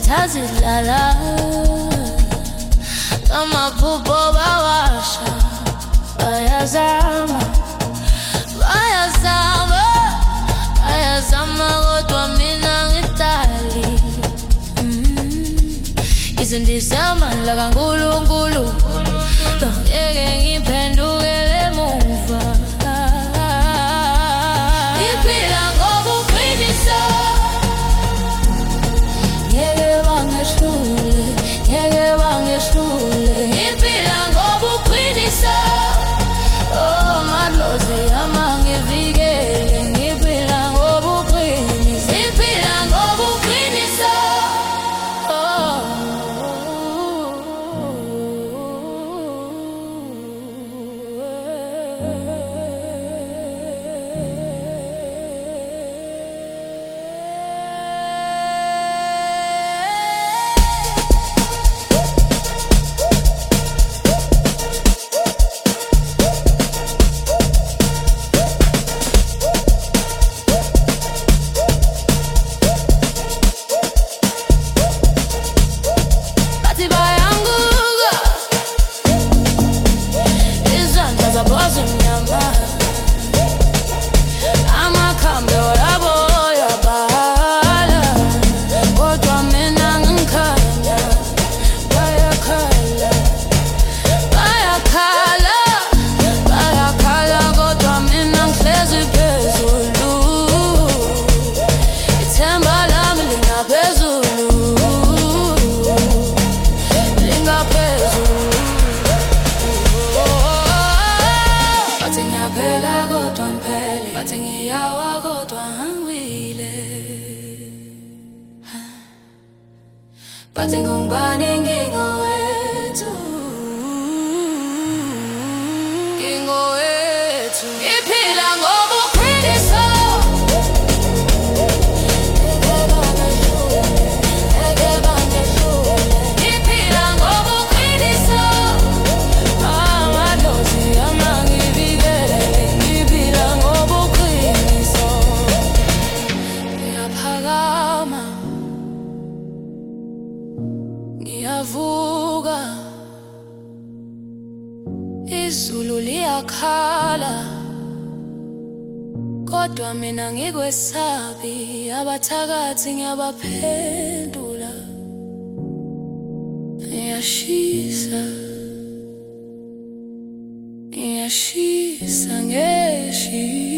Tazilala amaphupho bawasha bayazama kodwa mina ngidali izindizamandla kaNkulunkulu ngeke ngiphendukele emuva ngiphila ngobuqiniso ngeke bangehlule ngiphila ngobuqiniso oh madlozi amangivikele ngiphila ngobuqiniso ngiphila ngobuqiniso Bathi ngubani ngingowethu ngiphila ngobuqiniso ngiphila ngobuqiniso amadlozi amangivikele ngiphila ngobuqiniso ngiyaphakama ngiyavuka izulu liyakhala kodwa mina ngikwesabi abathakathi ngiyabaphendula ngiyashisa ngeshi